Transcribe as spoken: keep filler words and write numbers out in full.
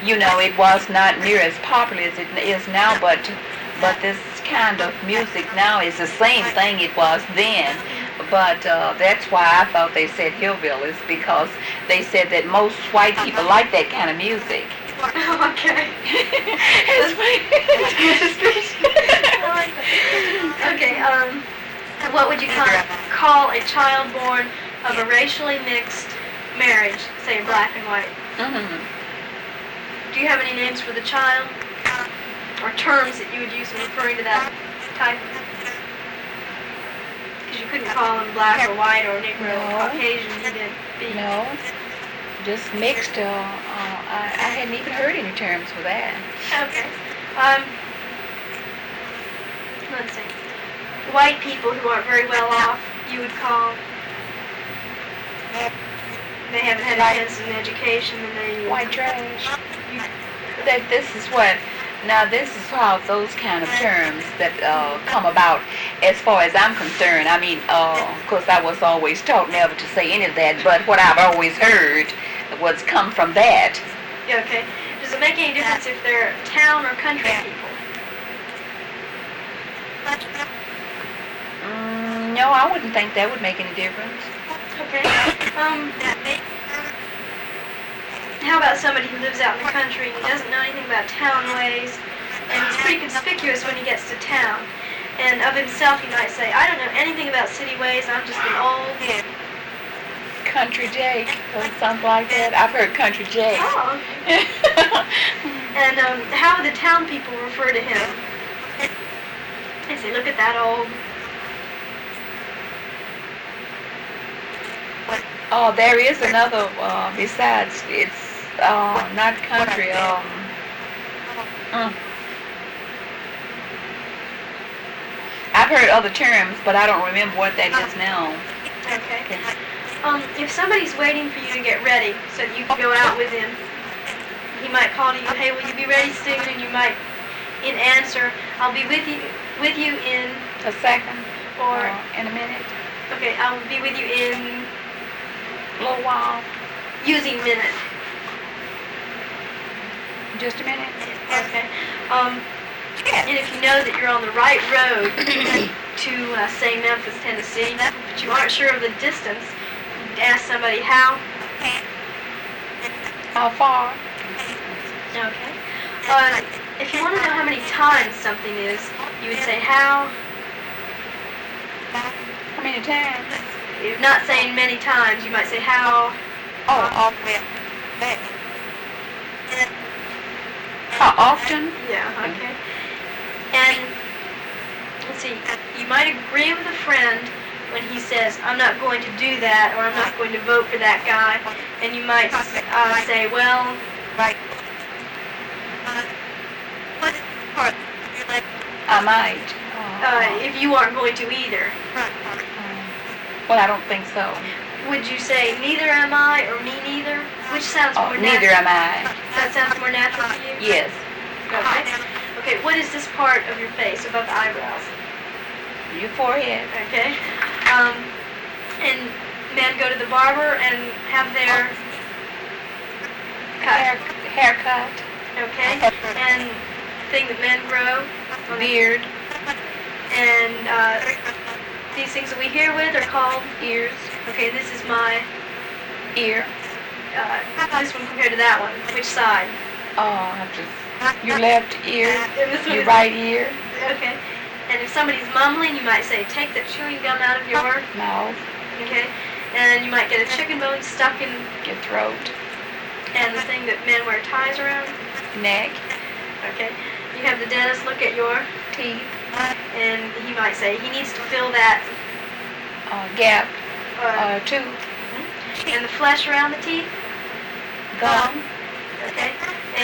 you know, it was not near as popular as it is now, but but this kind of music now is the same thing it was then. But uh, that's why I thought they said hillbillies, because they said that most white people like that kind of music. Oh, okay. That's Okay, um, what would you call, call a child born of a racially mixed marriage, say black and white? Mm-hmm. Do you have any names for the child? Or terms that you would use in referring to that type? Because you couldn't call him black or white or Negro or No. Caucasian, you did be. No, just mixed. Uh, uh, I, I hadn't even heard any terms for that. Okay. Um, let's see. White people who aren't very well off, you would call. They haven't had a chance in education, and they. White trash. That this is what. Now this is how those kind of terms that uh, come about, as far as I'm concerned. I mean, uh, of course, I was always taught never to say any of that, but what I've always heard was come from that. Yeah, okay. Does it make any difference if they're town or country people? Mm, no, I wouldn't think that would make any difference. Okay. Um, how about somebody who lives out in the country and he doesn't know anything about town ways, and he's pretty conspicuous when he gets to town, and of himself he might say, I don't know anything about city ways, I'm just an old... Country Jake or something like that. I've heard Country Jake. Oh. And um, how would the town people refer to him? They say, look at that old... Oh, there is another, uh, besides, it's uh, not country, um, mm. I've heard other terms, but I don't remember what that is now. Okay. Um, if somebody's waiting for you to get ready so that you can go out with him, he might call to you, hey, will you be ready soon? And you might, in answer, I'll be with you with you in... A second, Or... uh, in a minute, Okay, I'll be with you in... a little while, using minute. just a minute. Okay. Um, and if you know that you're on the right road to, uh, say, Memphis, Tennessee, but you aren't sure of the distance, ask somebody how. How far? Okay. Uh, if you want to know how many times something is, you would say how. How many times? You're not saying many times, you might say how. Oh, often. How often? Yeah, okay. And, let's see, you might agree with a friend when he says, I'm not going to do that, or I'm not going to vote for that guy, and you might uh, say, well, I might. uh, if you aren't going to either. Well, I don't think so. Would you say, neither am I, or me neither? Which sounds Oh, more neither natural? am I. That sounds more natural to you? Yes. Okay. Okay, what is this part of your face above the eyebrows? Your forehead. Okay. Um, and men go to the barber and have their Hair, cut. haircut. Okay. And thing that men grow. Beard. And uh, these things that we hear with are called ears. Okay, this is my Ear. uh, this one compared to that one. Which side? Oh, I just your left ear, And this one your is- right ear, Okay. And if somebody's mumbling, you might say, take that chewing gum out of your... mouth, Okay. And you might get a chicken bone stuck in, your throat, and the thing that men wear ties around. neck, Okay. You have the dentist look at your teeth, and he might say he needs to fill that uh, gap, uh, uh, tooth, and the flesh around the teeth. gum. Okay.